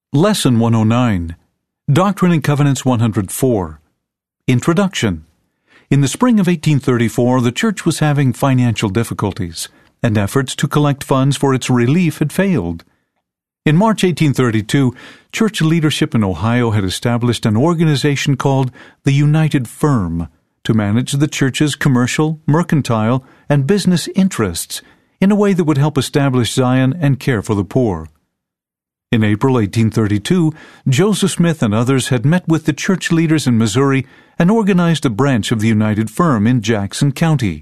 Lesson 109, Doctrine and Covenants 104. Introduction. In the spring of 1834, the church was having financial difficulties, and efforts to collect funds for its relief had failed. In March 1832, church leadership in Ohio had established an organization called the United Firm to manage the church's commercial, mercantile, and business interests in a way that would help establish Zion and care for the poor. In April 1832, Joseph Smith and others had met with the church leaders in Missouri and organized a branch of the United Firm in Jackson County.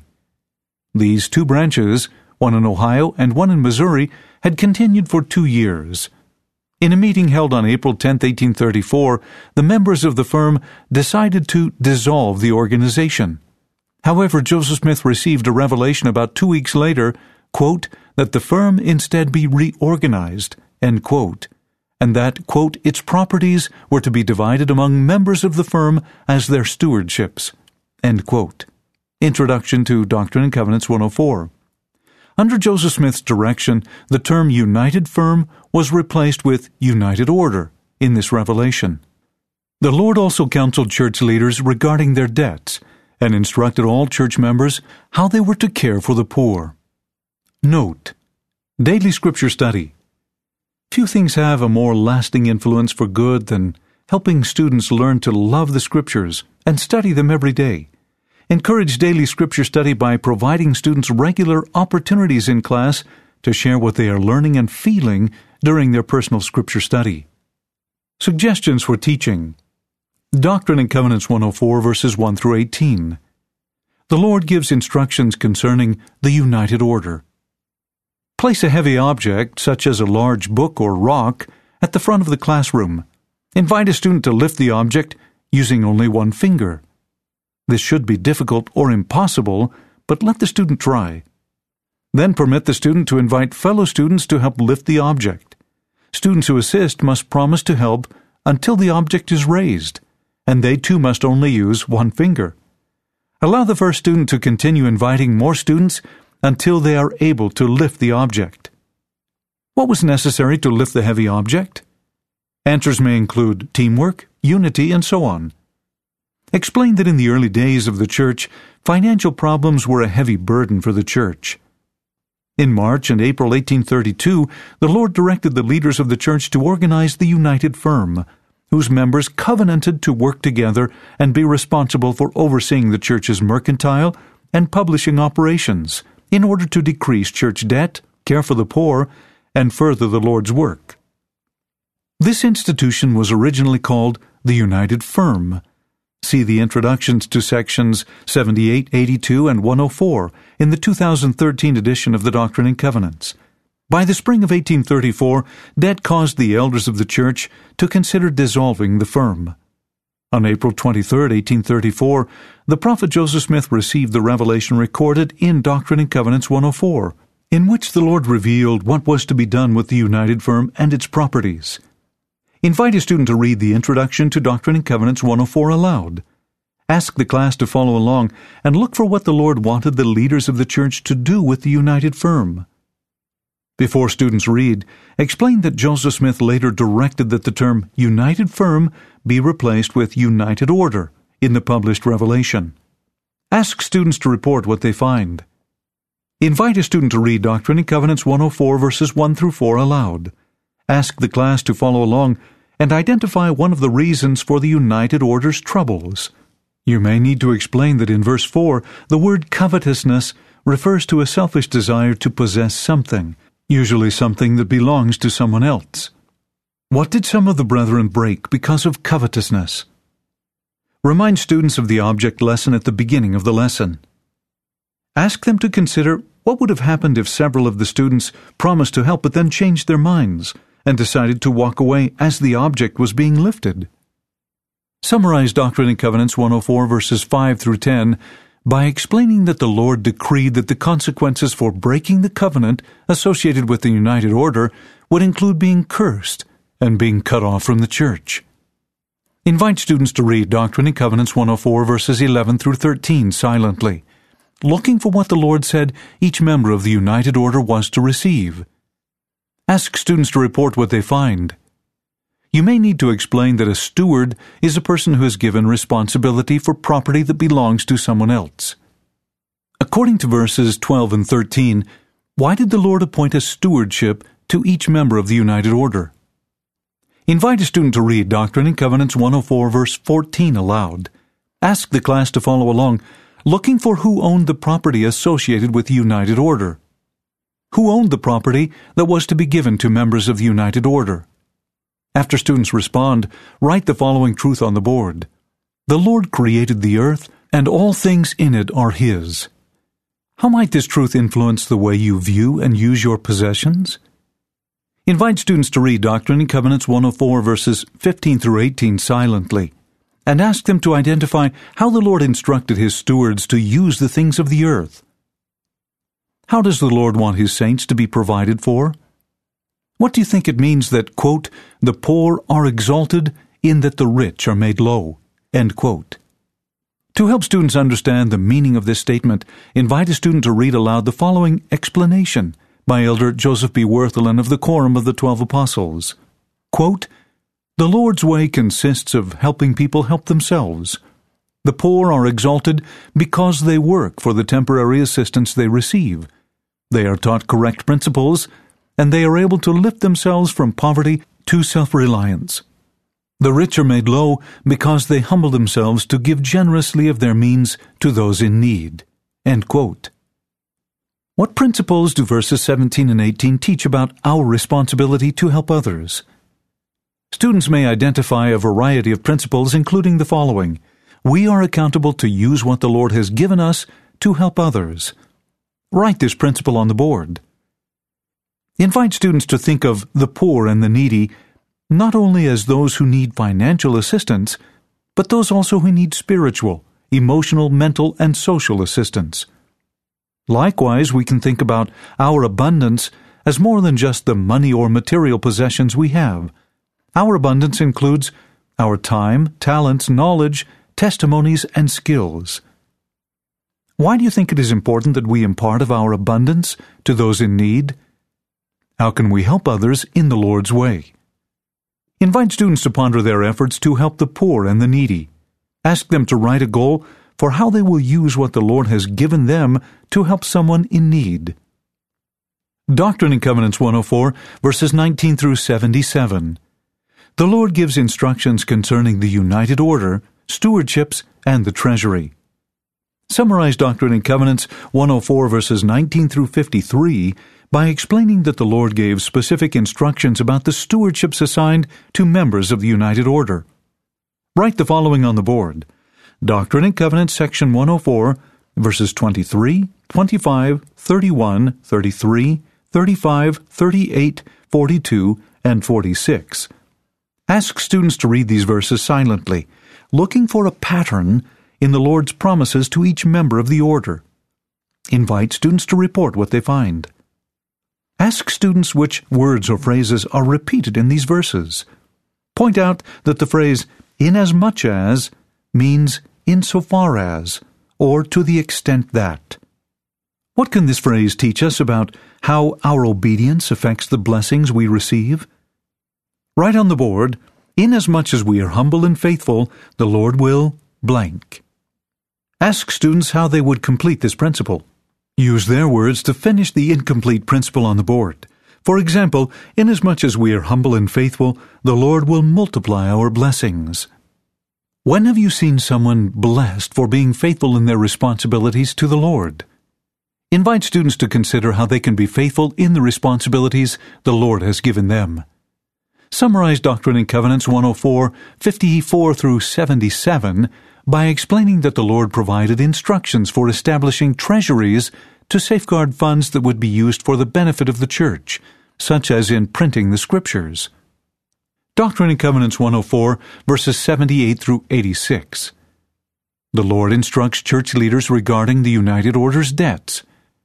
These two branches, one in Ohio and one in Missouri, had continued for 2 years. In a meeting held on April 10, 1834, the members of the firm decided to dissolve the organization. However, Joseph Smith received a revelation about 2 weeks later, quote, that the firm instead be reorganized, end quote, and that, quote, its properties were to be divided among members of the firm as their stewardships, end quote. Introduction to Doctrine and Covenants 104. Under Joseph Smith's direction, the term United Firm was replaced with United Order in this revelation. The Lord also counseled church leaders regarding their debts and instructed all church members how they were to care for the poor. Note: Daily Scripture Study. Few things have a more lasting influence for good than helping students learn to love the Scriptures and study them every day. Encourage daily Scripture study by providing students regular opportunities in class to share what they are learning and feeling during their personal Scripture study. Suggestions for teaching. Doctrine and Covenants 104, verses 1 through 18. The Lord gives instructions concerning the United Order. Place a heavy object, such as a large book or rock, at the front of the classroom. Invite a student to lift the object using only one finger. This should be difficult or impossible, but let the student try. Then permit the student to invite fellow students to help lift the object. Students who assist must promise to help until the object is raised, and they too must only use one finger. Allow the first student to continue inviting more students until they are able to lift the object. What was necessary to lift the heavy object? Answers may include teamwork, unity, and so on. Explain that in the early days of the church, financial problems were a heavy burden for the church. In March and April 1832, the Lord directed the leaders of the church to organize the United Firm, whose members covenanted to work together and be responsible for overseeing the church's mercantile and publishing operations, in order to decrease church debt, care for the poor, and further the Lord's work. This institution was originally called the United Firm. See the introductions to sections 78, 82, and 104 in the 2013 edition of the Doctrine and Covenants. By the spring of 1834, debt caused the elders of the church to consider dissolving the firm. On April 23, 1834, the prophet Joseph Smith received the revelation recorded in Doctrine and Covenants 104, in which the Lord revealed what was to be done with the United Firm and its properties. Invite a student to read the introduction to Doctrine and Covenants 104 aloud. Ask the class to follow along and look for what the Lord wanted the leaders of the church to do with the United Firm. Before students read, explain that Joseph Smith later directed that the term United Firm be replaced with United Order in the published revelation. Ask students to report what they find. Invite a student to read Doctrine and Covenants 104 verses 1 through 4 aloud. Ask the class to follow along and identify one of the reasons for the United Order's troubles. You may need to explain that in verse 4, the word covetousness refers to a selfish desire to possess something, usually something that belongs to someone else. What did some of the brethren break because of covetousness? Remind students of the object lesson at the beginning of the lesson. Ask them to consider what would have happened if several of the students promised to help but then changed their minds and decided to walk away as the object was being lifted. Summarize Doctrine and Covenants 104 verses 5 through 10 by explaining that the Lord decreed that the consequences for breaking the covenant associated with the United Order would include being cursed and being cut off from the church. Invite students to read Doctrine and Covenants 104 verses 11 through 13 silently, looking for what the Lord said each member of the United Order was to receive. Ask students to report what they find. You may need to explain that a steward is a person who is given responsibility for property that belongs to someone else. According to verses 12 and 13, why did the Lord appoint a stewardship to each member of the United Order? Invite a student to read Doctrine and Covenants 104, verse 14 aloud. Ask the class to follow along, looking for who owned the property associated with the United Order. Who owned the property that was to be given to members of the United Order? After students respond, write the following truth on the board. The Lord created the earth, and all things in it are His. How might this truth influence the way you view and use your possessions? Invite students to read Doctrine and Covenants 104, verses 15 through 18 silently, and ask them to identify how the Lord instructed His stewards to use the things of the earth. How does the Lord want His saints to be provided for? What do you think it means that, quote, the poor are exalted in that the rich are made low, end quote? To help students understand the meaning of this statement, invite a student to read aloud the following explanation by Elder Joseph B. Worthelin of the Quorum of the 12 Apostles. Quote, the Lord's way consists of helping people help themselves. The poor are exalted because they work for the temporary assistance they receive. They are taught correct principles, and they are able to lift themselves from poverty to self-reliance. The rich are made low because they humble themselves to give generously of their means to those in need. End quote. What principles do verses 17 and 18 teach about our responsibility to help others? Students may identify a variety of principles, including the following. We are accountable to use what the Lord has given us to help others. Write this principle on the board. Invite students to think of the poor and the needy not only as those who need financial assistance, but those also who need spiritual, emotional, mental, and social assistance. Likewise, we can think about our abundance as more than just the money or material possessions we have. Our abundance includes our time, talents, knowledge, testimonies, and skills. Why do you think it is important that we impart of our abundance to those in need? How can we help others in the Lord's way? Invite students to ponder their efforts to help the poor and the needy. Ask them to write a goal for how they will use what the Lord has given them to help someone in need. Doctrine and Covenants 104, verses 19 through 77. The Lord gives instructions concerning the United Order, stewardships, and the treasury. Summarize Doctrine and Covenants 104, verses 19 through 53 by explaining that the Lord gave specific instructions about the stewardships assigned to members of the United Order. Write the following on the board. Doctrine and Covenants, section 104, verses 23, 25, 31, 33, 35, 38, 42, and 46. Ask students to read these verses silently, looking for a pattern in the Lord's promises to each member of the order. Invite students to report what they find. Ask students which words or phrases are repeated in these verses. Point out that the phrase, inasmuch as, means insofar as, or to the extent that. What can this phrase teach us about how our obedience affects the blessings we receive? Write on the board, inasmuch as we are humble and faithful, the Lord will blank. Ask students how they would complete this principle. Use their words to finish the incomplete principle on the board. For example, inasmuch as we are humble and faithful, the Lord will multiply our blessings. When have you seen someone blessed for being faithful in their responsibilities to the Lord? Invite students to consider how they can be faithful in the responsibilities the Lord has given them. Summarize Doctrine and Covenants 104, 54 through 77 by explaining that the Lord provided instructions for establishing treasuries to safeguard funds that would be used for the benefit of the church, such as in printing the Scriptures. Doctrine and Covenants 104, verses 78 through 86. The Lord instructs church leaders regarding the United Order's debts.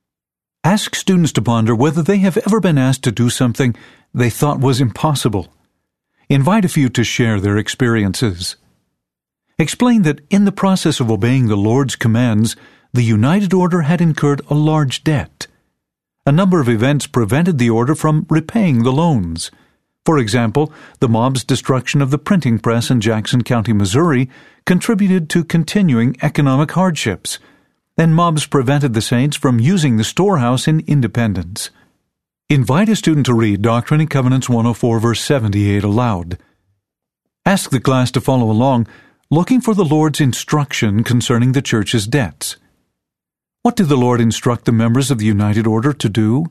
Ask students to ponder whether they have ever been asked to do something they thought was impossible. Invite a few to share their experiences. Explain that in the process of obeying the Lord's commands, the United Order had incurred a large debt. A number of events prevented the order from repaying the loans. For example, the mob's destruction of the printing press in Jackson County, Missouri, contributed to continuing economic hardships, and mobs prevented the saints from using the storehouse in Independence. Invite a student to read Doctrine and Covenants 104, verse 78 aloud. Ask the class to follow along, looking for the Lord's instruction concerning the church's debts. What did the Lord instruct the members of the United Order to do?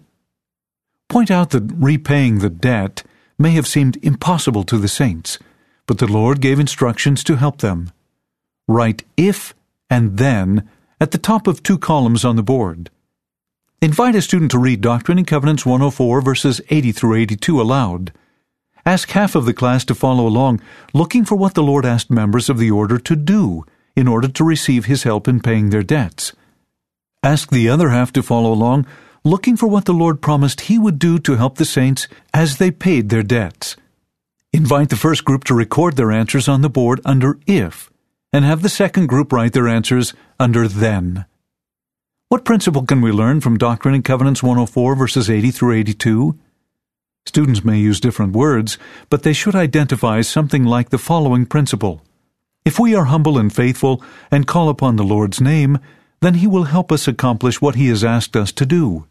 Point out that repaying the debt may have seemed impossible to the saints, but the Lord gave instructions to help them. Write if and then at the top of 2 columns on the board. Invite a student to read Doctrine and Covenants 104, verses 80 through 82 aloud. Ask half of the class to follow along, looking for what the Lord asked members of the order to do in order to receive His help in paying their debts. Ask the other half to follow along, looking for what the Lord promised He would do to help the saints as they paid their debts. Invite the first group to record their answers on the board under if, and have the second group write their answers under then. What principle can we learn from Doctrine and Covenants 104, verses 80 through 82? Students may use different words, but they should identify something like the following principle. If we are humble and faithful and call upon the Lord's name, then He will help us accomplish what He has asked us to do.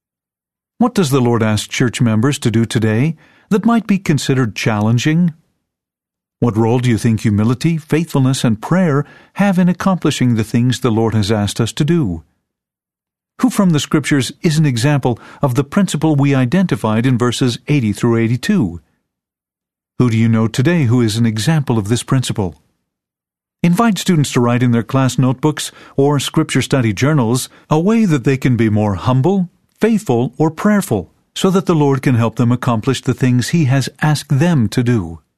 What does the Lord ask church members to do today that might be considered challenging? What role do you think humility, faithfulness, and prayer have in accomplishing the things the Lord has asked us to do? Who from the Scriptures is an example of the principle we identified in verses 80 through 82? Who do you know today who is an example of this principle? Invite students to write in their class notebooks or Scripture study journals a way that they can be more humble, faithful, or prayerful, so that the Lord can help them accomplish the things He has asked them to do.